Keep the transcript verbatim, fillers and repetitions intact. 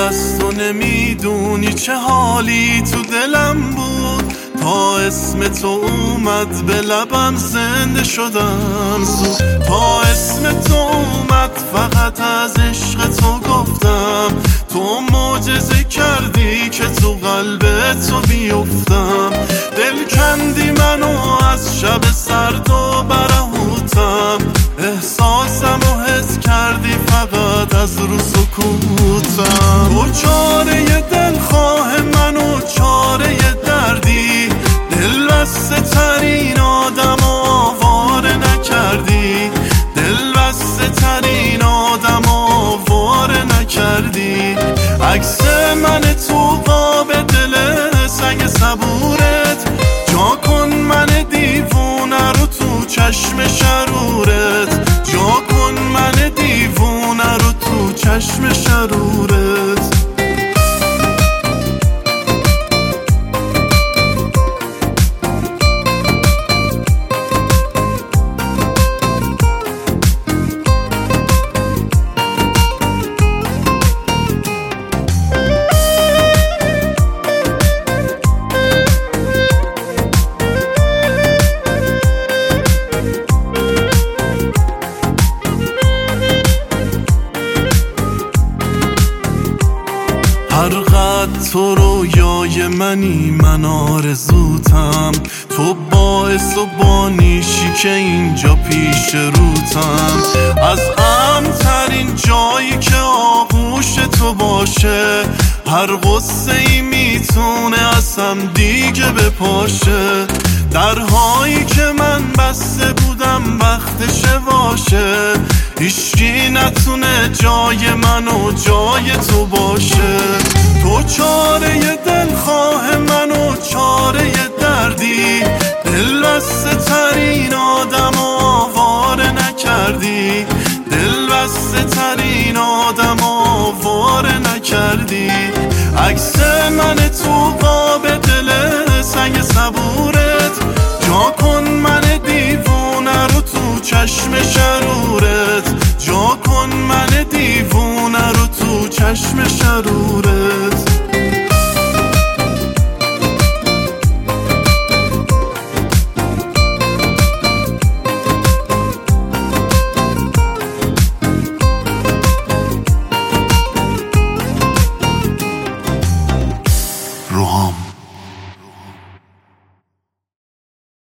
از تو نمیدونی چه حالی تو دلم بود، تا اسم تو اومد به لبم زنده شدم زود. تا اسم تو اومد فقط از عشق تو گفتم، تو معجزه کردی که تو قلب تو بیفتم. دل کندی منو از شب سرد و برهوتم، احساسم و حس کردی فقط از رو سکوتم. تو چاره دلخواه منو چاره دردی، دل بسته ترین آدم آواره نکردی، دل بسته ترین آدم آواره نکردی. عکس من تو قاب دل سنگ صبورت، جا کن من دیوونه رو تو چشم شرورت، جا کن من دیوونه رو تو چشم شرورت. هر قد تو رویای منی من آرزوتم، تو باعث و بانیشی که اینجا پیش روتم. از امن‌ترین جایی که آغوش تو باشه، هر غصه ای میتونه از هم دیگه بپاشه. درهایی که من بسته بودم وقتشه باشه، هیچکی نتونه جای من و جای تو باشه. تو چاره دلخواه من و چاره دردی، دل بسته ترین آدم آواره نکردی، دل بسته ترین آدم آواره نکردی. عکس من تو قاب دل سنگ صبورت، جا کن من دیوونه رو تو چشم شرورت، جا کن من دیوونه رو تو چشم شرورت.